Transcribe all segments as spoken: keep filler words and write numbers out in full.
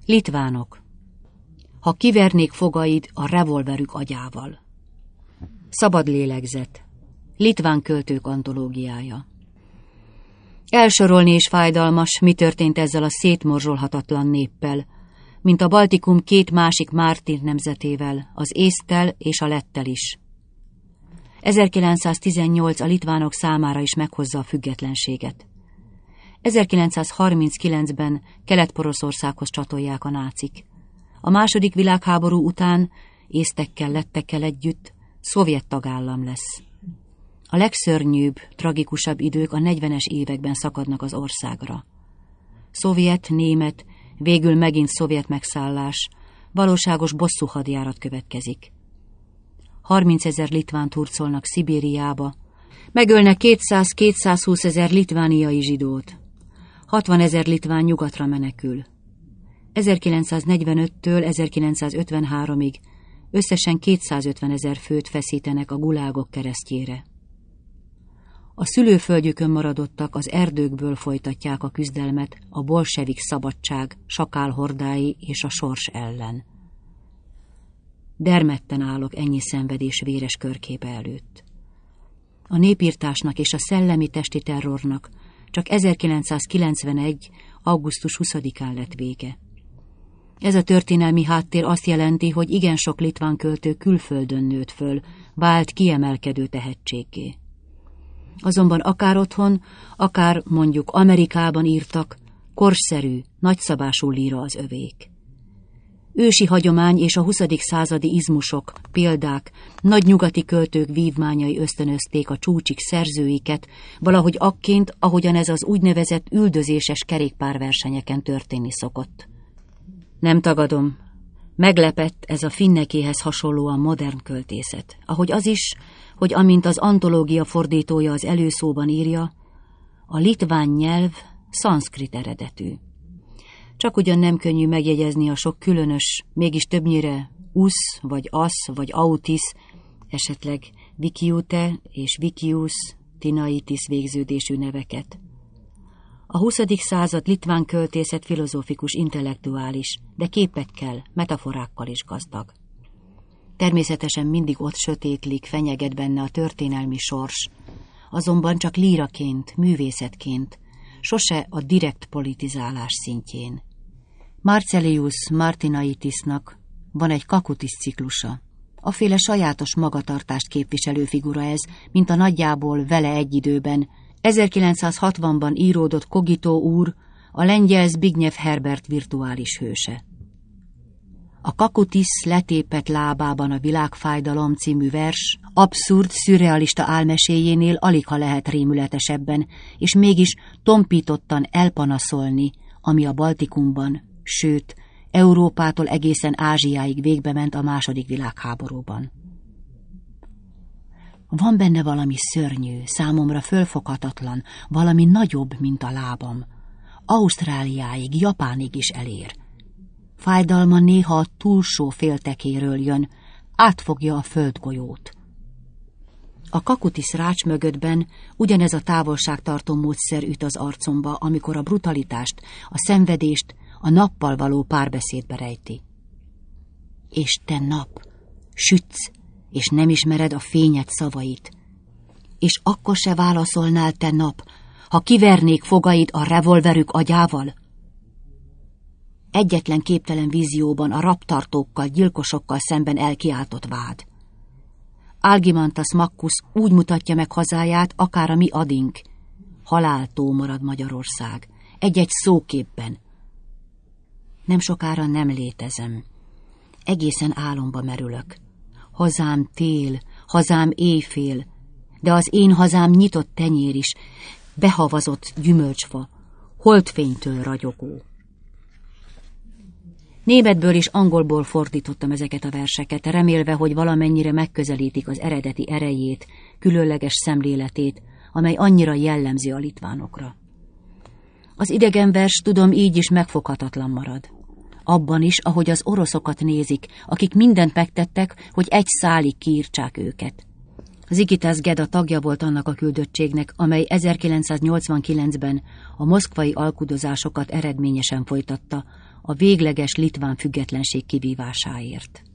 Litvánok. Ha kivernék fogaid a revolverük agyával. Szabad lélegzet. Litván költők antológiája. Elsorolni is fájdalmas, mi történt ezzel a szétmorzsolhatatlan néppel, mint a Baltikum két másik mártír nemzetével, az észttel és a lettel is. ezerkilencszáztizennyolc a litvánok számára is meghozza a függetlenséget. ezerkilencszázharminckilencben Kelet-Poroszországhoz csatolják a nácik. A második világháború után észtekkel, lettekkel együtt szovjet tagállam lesz. A legszörnyűbb, tragikusabb idők a negyvenes években szakadnak az országra. Szovjet, német, végül megint szovjet megszállás, valóságos bosszú hadjárat következik. harmincezer litvánt hurcolnak Szibériába, megölnek kétszáz-kétszázhúsz ezer litvániai zsidót, hatvanezer litván nyugatra menekül. ezerkilencszáznegyvenöttől ezerkilencszázötvenháromig összesen kétszázötven ezer főt feszítenek a gulágok keresztjére. A szülőföldjükön maradottak az erdőkből folytatják a küzdelmet a bolsevik szabadság, sakálhordái és a sors ellen. Dermedten állok ennyi szenvedés véres körképe előtt. A népirtásnak és a szellemi testi terrornak csak ezerkilencszázkilencvenegy. augusztus huszadikán lett vége. Ez a történelmi háttér azt jelenti, hogy igen sok litván költő külföldön nőtt föl, vált kiemelkedő tehetséggé. Azonban akár otthon, akár mondjuk Amerikában írtak, korszerű, nagyszabású líra az övék. Ősi hagyomány és a huszadik századi izmusok, példák, nagy nyugati költők vívmányai ösztönözték a csúcsik szerzőiket, valahogy akként, ahogyan ez az úgynevezett üldözéses kerékpárversenyeken történni szokott. Nem tagadom, meglepett ez a Finnekéhez hasonlóan modern költészet, ahogy az is, hogy amint az antológia fordítója az előszóban írja, a litván nyelv szanszkrit eredetű. Csak ugyan nem könnyű megjegyezni a sok különös, mégis többnyire usz, vagy asz, vagy autis, esetleg vikiute és vikius, tinaitis végződésű neveket. A huszadik század litván költészet filozófikus, intellektuális, de képekkel, metaforákkal is gazdag. Természetesen mindig ott sötétlik, fenyeget benne a történelmi sors, azonban csak líraként, művészetként, sose a direkt politizálás szintjén. Marcelius Martinaitisnak van egy Kakutis ciklusa. Aféle sajátos magatartást képviselő figura ez, mint a nagyjából vele egy időben ezerkilencszázhatvanban íródott Kogito úr, a lengyel Zbigniew Herbert virtuális hőse. A Kakutis letépett lábában a világfájdalom című vers abszurd, szürrealista álmeséjénél aligha lehet rémületesebben, és mégis tompítottan elpanaszolni, ami a Baltikumban, sőt, Európától egészen Ázsiáig végbe ment a második világháborúban. Van benne valami szörnyű, számomra fölfoghatatlan, valami nagyobb, mint a lábam. Ausztráliáig, Japánig is elér. Fájdalma néha a túlsó féltekéről jön, átfogja a földgolyót. A Kakutis rács mögöttben ugyanez a távolságtartó módszer üt az arcomba, amikor a brutalitást, a szenvedést a nappal való párbeszédbe rejti. És te nap, sütsz, és nem ismered a fényed szavait. És akkor se válaszolnál te nap, ha kivernék fogaid a revolverük agyával? Egyetlen képtelen vízióban a rabtartókkal, gyilkosokkal szemben elkiáltott vád. Algimantas Makkusz úgy mutatja meg hazáját, akár a mi adink. Haláltó marad Magyarország, egy-egy szóképben. Nem sokára nem létezem. Egészen álomba merülök. Hazám tél, hazám éjfél, de az én hazám nyitott tenyér is, behavazott gyümölcsfa, holdfénytől ragyogó. Németből és angolból fordítottam ezeket a verseket, remélve, hogy valamennyire megközelítik az eredeti erejét, különleges szemléletét, amely annyira jellemző a litvánokra. Az idegen vers, tudom, így is megfoghatatlan marad. Abban is, ahogy az oroszokat nézik, akik mindent megtettek, hogy egy szálig kiírtsák őket. Zigitas Geda tagja volt annak a küldöttségnek, amely ezerkilencszáznyolcvankilencben a moszkvai alkudozásokat eredményesen folytatta, a végleges litván függetlenség kivívásáért.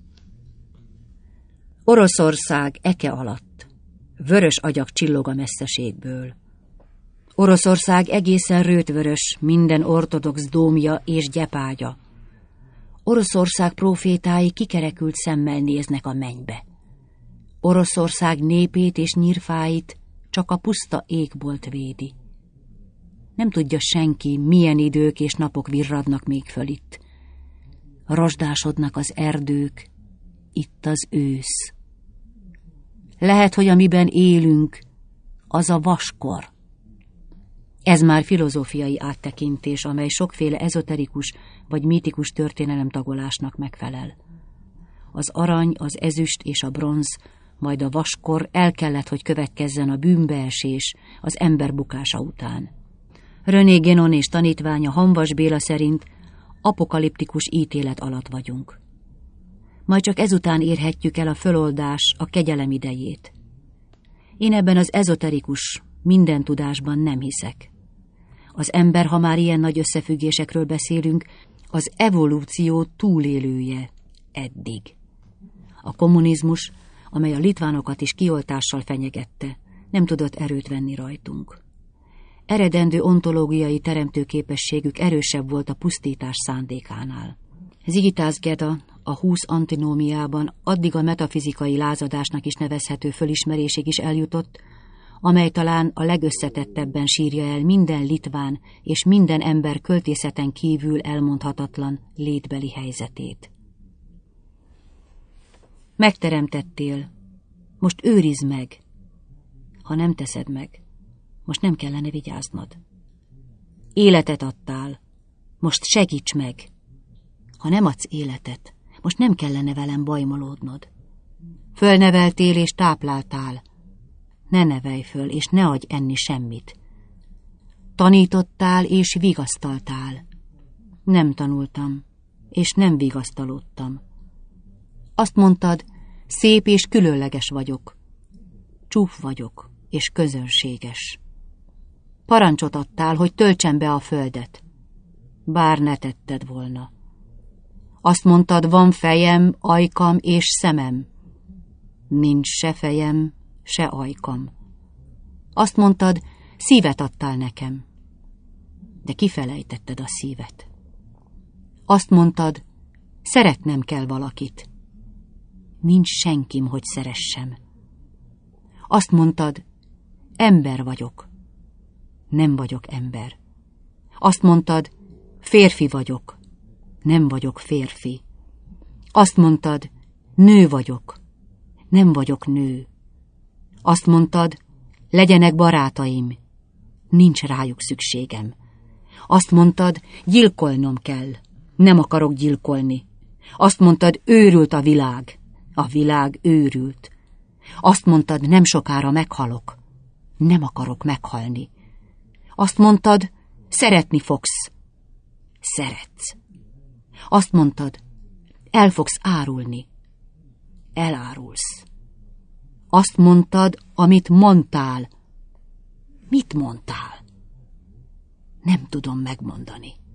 Oroszország eke alatt vörös agyak csillog a messzeségből. Oroszország egészen rőtvörös, minden ortodox dómja és gyepágya. Oroszország prófétái kikerekült szemmel néznek a mennybe. Oroszország népét és nyírfáit csak a puszta égbolt védi. Nem tudja senki, milyen idők és napok virradnak még föl itt. Rozsdásodnak az erdők, itt az ősz. Lehet, hogy amiben élünk, az a vaskor. Ez már filozófiai áttekintés, amely sokféle ezoterikus vagy mítikus történelemtagolásnak megfelel. Az arany, az ezüst és a bronz, majd a vaskor el kellett, hogy következzen a bűnbeesés, az ember bukása után. René Guénon és tanítványa Hamvas Béla szerint apokaliptikus ítélet alatt vagyunk. Majd csak ezután érhetjük el a föloldás, a kegyelem idejét. Én ebben az ezoterikus, minden tudásban nem hiszek. Az ember, ha már ilyen nagy összefüggésekről beszélünk, az evolúció túlélője eddig. A kommunizmus, amely a litvánokat is kioltással fenyegette, nem tudott erőt venni rajtunk. Eredendő ontológiai teremtőképességük erősebb volt a pusztítás szándékánál. Zigitász Geda a húsz antinómiában addig a metafizikai lázadásnak is nevezhető fölismerésig is eljutott, amely talán a legösszetettebben sírja el minden litván és minden ember költészeten kívül elmondhatatlan létbeli helyzetét. Megteremtettél, most őrizd meg. Ha nem teszed meg, most nem kellene vigyáznod. Életet adtál, most segíts meg. Ha nem adsz életet, most nem kellene velem bajmolódnod. Fölneveltél és tápláltál. Ne nevelj föl, és ne adj enni semmit. Tanítottál és vigasztaltál. Nem tanultam, és nem vigasztalódtam. Azt mondtad, szép és különleges vagyok. Csúf vagyok, és közönséges. Parancsot adtál, hogy töltsem be a földet. Bár ne tetted volna. Azt mondtad, van fejem, ajkam és szemem. Nincs se fejem, se ajkam. Azt mondtad, szívet adtál nekem. De kifelejtetted a szívet. Azt mondtad, szeretnem kell valakit. Nincs senkim, hogy szeressem. Azt mondtad, ember vagyok. Nem vagyok ember. Azt mondtad, férfi vagyok. Nem vagyok férfi. Azt mondtad, nő vagyok. Nem vagyok nő. Azt mondtad, legyenek barátaim. Nincs rájuk szükségem. Azt mondtad, gyilkolnom kell. Nem akarok gyilkolni. Azt mondtad, őrült a világ. A világ őrült. Azt mondtad, nem sokára meghalok. Nem akarok meghalni. Azt mondtad, szeretni fogsz. Szeretsz. Azt mondtad, el fogsz árulni. Elárulsz. Azt mondtad, amit mondtál. Mit mondtál? Nem tudom megmondani.